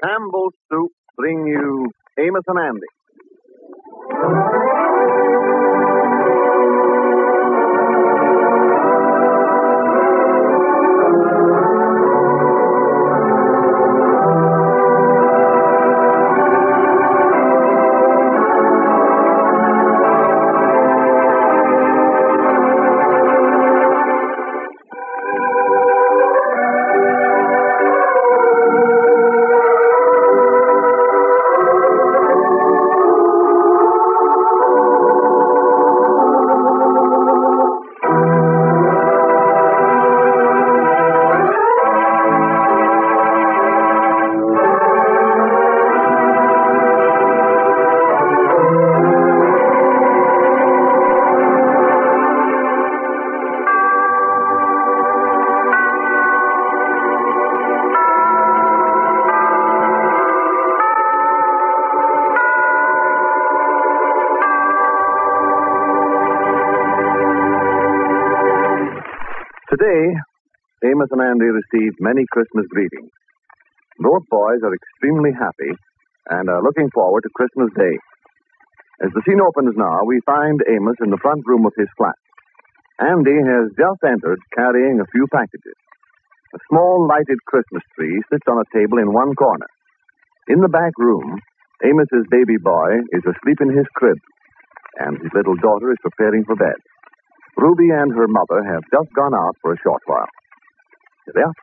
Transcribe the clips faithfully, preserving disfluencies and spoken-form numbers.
Campbell's Soup bring you Amos and Andy. Today, Amos and Andy received many Christmas greetings. Both boys are extremely happy and are looking forward to Christmas Day. As the scene opens now, we find Amos in the front room of his flat. Andy has just entered carrying a few packages. A small lighted Christmas tree sits on a table in one corner. In the back room, Amos's baby boy is asleep in his crib, and his little daughter is preparing for bed. Ruby and her mother have just gone out for a short while. Here they are.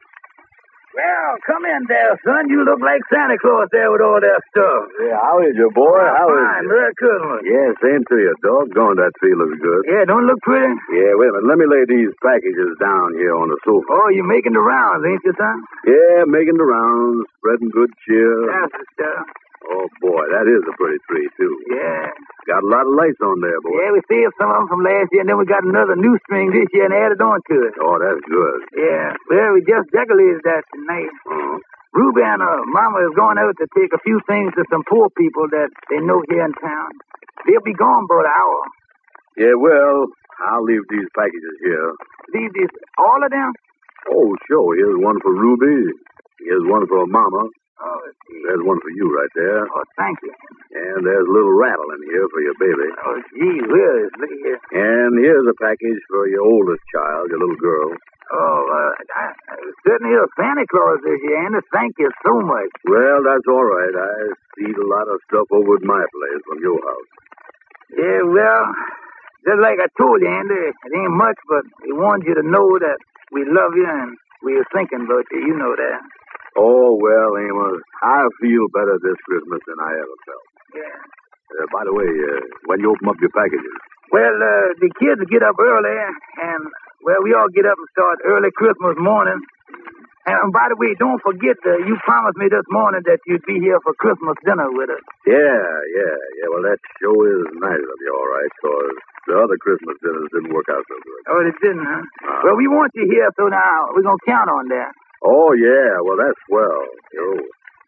Well, come in there, son. You look like Santa Claus there with all that stuff. Yeah, how is you, boy? Oh, how fine. is you? Merry Christmas. Yeah, same to you. Doggone, that tree looks good. Yeah, don't it look pretty? Yeah, wait a minute. Let me lay these packages down here on the sofa. Oh, you making the rounds, ain't you, son? Yeah, making the rounds, spreading good cheer. That's the stuff. Oh, boy, that is a pretty tree, too. Yeah. Got a lot of lights on there, boy. Yeah, we saved some of them from last year, and then we got another new string this year and added on to it. Oh, that's good. Yeah. Well, we just decorated that tonight. Uh-huh. Ruby and her mama is going out to take a few things to some poor people that they know here in town. They'll be gone for an hour. Yeah, well, I'll leave these packages here. Leave these, all of them? Oh, sure. Here's one for Ruby. Here's one for Mama. Oh, there's one for you right there. Oh, thank you. And there's a little rattle in here for your baby. Oh, gee whiz, look here. And here's a package for your oldest child, your little girl. Oh, uh, I, I certainly is Santa Claus this year, Andy. Thank you so much. Well, that's all right. I see a lot of stuff over at my place from your house. Yeah, well, just like I told you, Andy, it ain't much, but we wanted you to know that we love you and we are thinking about you. You know that. Oh, well, Amos, I feel better this Christmas than I ever felt. Yeah. Uh, by the way, uh, when you open up your packages? Well, uh, the kids get up early, and, well, we all get up and start early Christmas morning. And, by the way, don't forget, uh, you promised me this morning that you'd be here for Christmas dinner with us. Yeah, yeah, yeah. Well, that show is nice of you, all right, because the other Christmas dinners didn't work out so good. Oh, it didn't, huh? Uh, well, we want you here, so now we're going to count on that. Oh, yeah. Well, that's swell. Yo.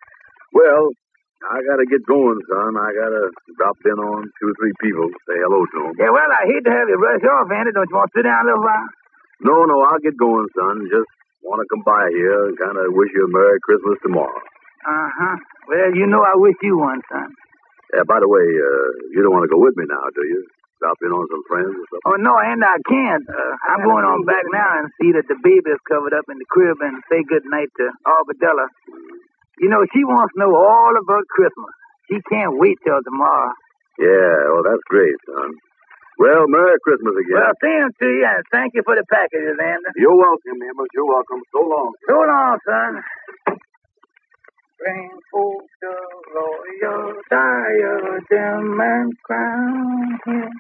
Well, I got to get going, son. I got to drop in on two or three people, say hello to them. Yeah, well, I hate to have you rush off, Andy. Don't you want to sit down a little while? No, no, I'll get going, son. Just want to come by here and kind of wish you a Merry Christmas tomorrow. Uh-huh. Well, you know I wish you one, son. Yeah, by the way, uh, you don't want to go with me now, do you? Stop in on some friends or something? Oh, no, and I can't. Uh, I'm going on back now and see that the baby is covered up in the crib and say good night to Arbadella. You know, she wants to know all about Christmas. She can't wait till tomorrow. Yeah, well, that's great, son. Well, Merry Christmas again. Well, same to you, and thank you for the packages, Andy. You're welcome, Amos. You're welcome. So long. So long, son. Bring forth the royal diadem and crown him.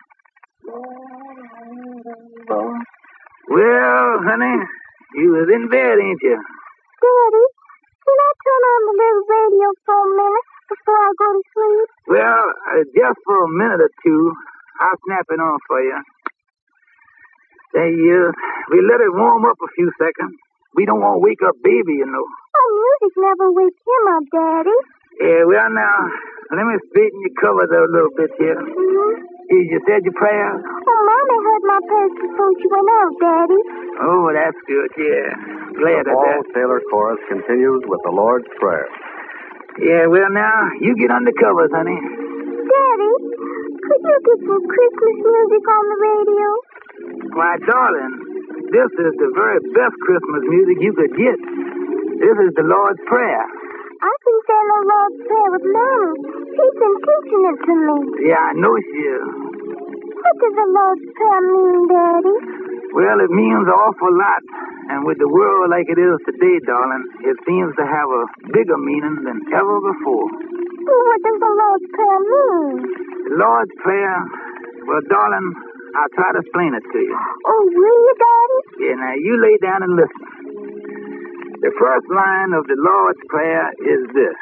Well, honey, you was in bed, ain't you? Daddy, can I turn on the little radio for a minute before I go to sleep? Well, uh, just for a minute or two, I'll snap it on for you. Say, uh, we let it warm up a few seconds. We don't want to wake up baby, you know. Oh, music never wakes him up, Daddy. Yeah, well, now, let me straighten your covers a little bit here. Mm-hmm. You said your prayers? Oh, Mommy heard my prayers before she went out, Daddy. Oh, that's good, yeah. Glad the of Paul that. Taylor Chorus continues with the Lord's Prayer. Yeah, well, now, you get under covers, honey. Daddy, could you get some Christmas music on the radio? Why, darling, this is the very best Christmas music you could get. This is the Lord's Prayer. I've been saying the Lord's Prayer with Mama. She's been teaching it to me. Yeah, I know she is. What does the Lord's Prayer mean, Daddy? Well, it means an awful lot. And with the world like it is today, darling, it seems to have a bigger meaning than ever before. Well, what does the Lord's Prayer mean? The Lord's Prayer, well, darling, I'll try to explain it to you. Oh, will you, Daddy? Yeah, now you lay down and listen. The first line of the Lord's Prayer is this.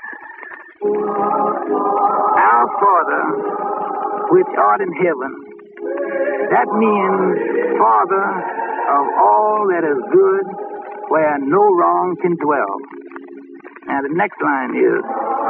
Our Father, which art in heaven. That means Father of all that is good, where no wrong can dwell. Now the next line is,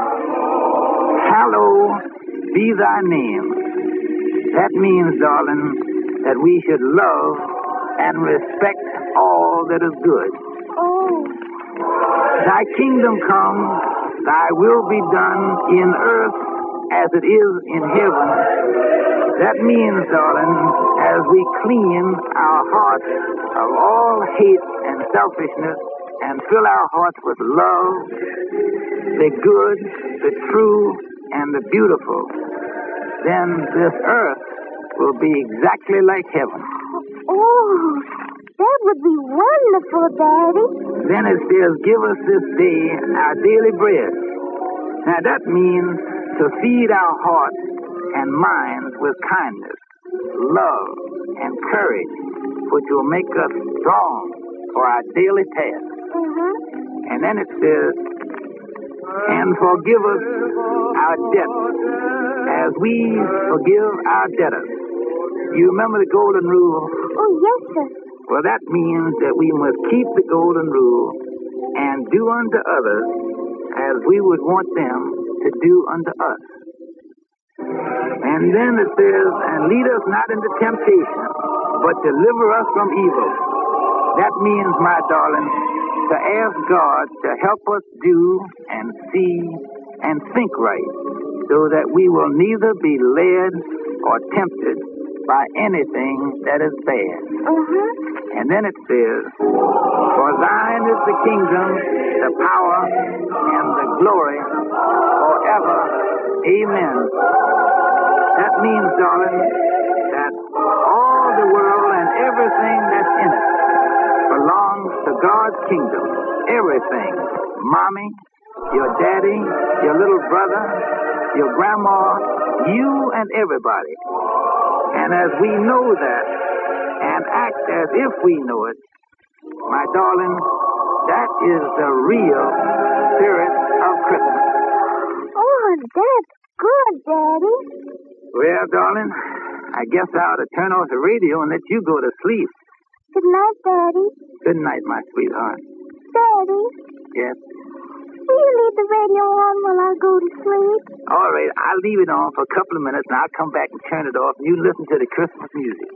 Hallowed be thy name. That means, darling, that we should love and respect all that is good. Oh. Thy kingdom come, thy will be done in earth as it is in heaven. That means, darling, as we clean our hearts of all hate and selfishness and fill our hearts with love, the good, the true, and the beautiful, then this earth will be exactly like heaven. Oh, that would be wonderful, Daddy. Then it says, give us this day our daily bread. Now that means to feed our hearts and minds with kindness, love, and courage, which will make us strong for our daily task. Mm-hmm. And then it says, and forgive us our debts as we forgive our debtors. You remember the golden rule? Oh, yes, sir. Well, that means that we must keep the golden rule and do unto others as we would want them to do unto us. And then it says, and lead us not into temptation, but deliver us from evil. That means, my darling, to ask God to help us do and see and think right, so that we will neither be led or tempted by anything that is bad. Uh-huh. And then it says, for thine is the kingdom, the power, and the glory forever. Amen. That means, darling, that all the world and everything that's in it belongs to God's kingdom. Everything. Mommy, your daddy, your little brother, your grandma, you and everybody. And as we know that and act as if we know it, my darling, that is the real spirit of Christmas. Oh, that's good, Daddy. Well, darling, I guess I ought to turn off the radio and let you go to sleep. Good night, Daddy. Good night, my sweetheart. Daddy, Yes? will you leave the radio on while I go to sleep? All right, I'll leave it on for a couple of minutes, and I'll come back and turn it off, and you listen to the Christmas music.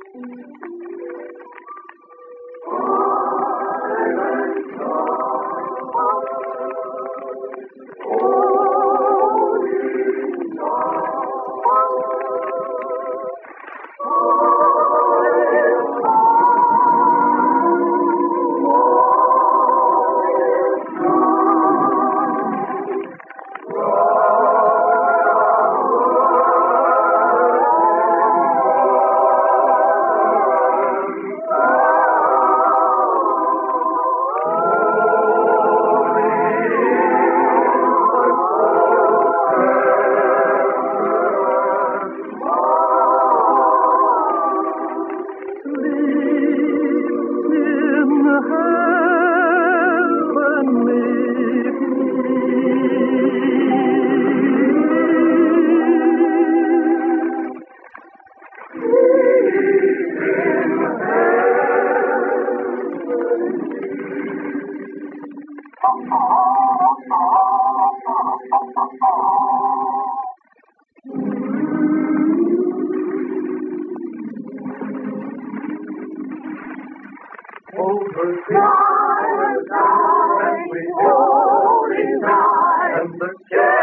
Silent night, we holy night, and the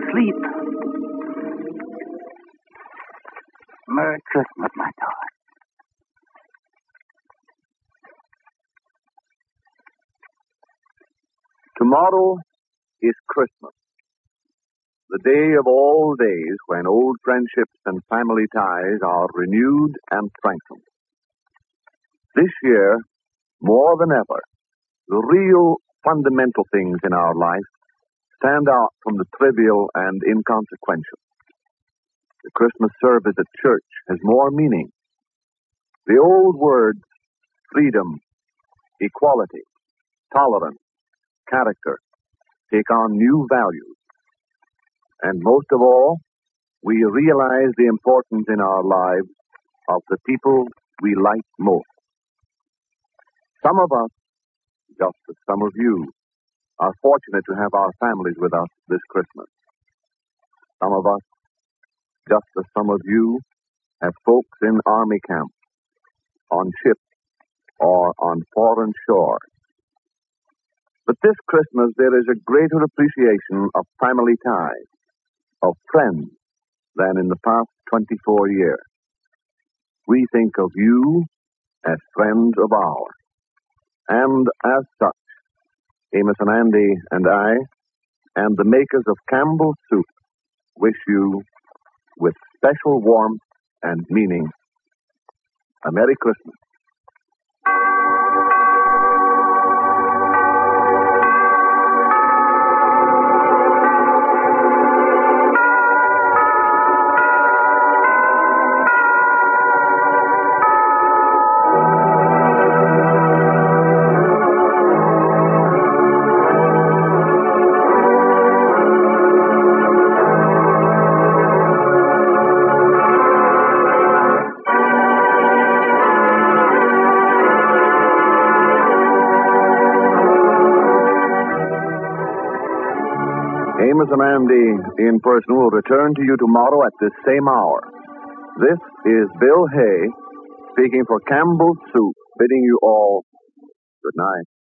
sleep. Merry Christmas, my darling. Tomorrow is Christmas, the day of all days when old friendships and family ties are renewed and strengthened. This year, more than ever, the real fundamental things in our life stand out from the trivial and inconsequential. The Christmas service at church has more meaning. The old words, freedom, equality, tolerance, character, take on new values. And most of all, we realize the importance in our lives of the people we like most. Some of us, just as some of you, are fortunate to have our families with us this Christmas. Some of us, just as some of you, have folks in army camps, on ships, or on foreign shores. But this Christmas, there is a greater appreciation of family ties, of friends, than in the past twenty-four years. We think of you as friends of ours. And as such, Amos and Andy and I, and the makers of Campbell's Soup, wish you, with special warmth and meaning, a Merry Christmas. Amos and Andy in person will return to you tomorrow at this same hour. This is Bill Hay speaking for Campbell's Soup, bidding you all good night.